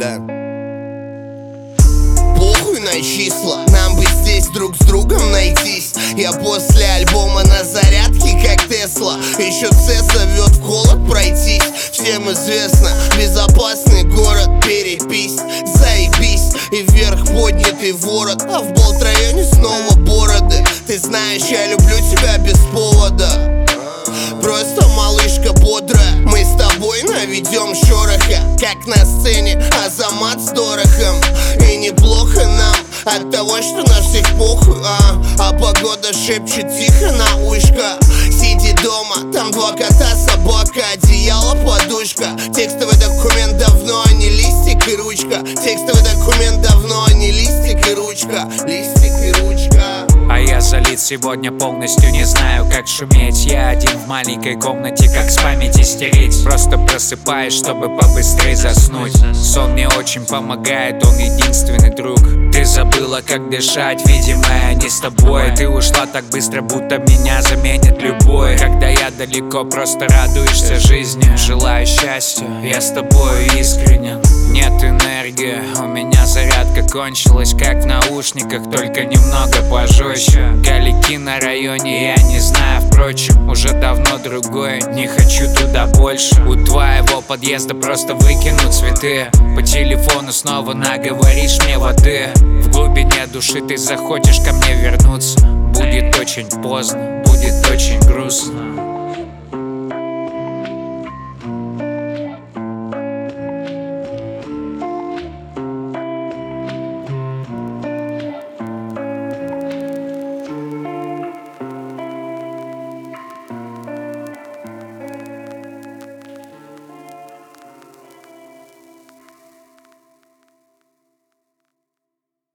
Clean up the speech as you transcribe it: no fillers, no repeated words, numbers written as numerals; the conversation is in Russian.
Да. Похуй на числа, нам бы здесь друг с другом найтись. Я после альбома на зарядке, как Тесла. Еще С зовет в холод пройтись. Всем известно, безопасный город, перепись. Заебись, и вверх поднятый ворот, а в Болт-районе снова бороды. Ты знаешь, я люблю тебя без повода. Просто малышка бодрая, мы с тобой наведем шороха, как на сцене Азамат с Дорохом. И неплохо нам от того, что на всех похуй, а погода шепчет тихо на ушко. Сиди дома, там 2 кота, собака, одеяло, подушка. Текстовый документ давно, а не листик и ручка. Текстовый документ давно, а не листик и ручка. Листик и ручка. А я залит сегодня полностью, не знаю, как шуметь. Я один в маленькой комнате, как с памяти стереть. Просто просыпаюсь, чтобы побыстрее заснуть. Сон мне очень помогает, он единственный друг. Ты забыла, как дышать, видимо, я не с тобой. Ты ушла так быстро, будто меня заменит любой. Когда я далеко, просто радуешься жизни. Желаю счастья, я с тобой искренен. Нет энергии, у меня зарядка кончилась, как в наушниках, только немного позже. Галики на районе, я не знаю, впрочем, уже давно другой, не хочу туда больше. У твоего подъезда просто выкину цветы. По телефону снова наговоришь мне воды. В глубине души ты захочешь ко мне вернуться. Будет очень поздно, будет очень грустно.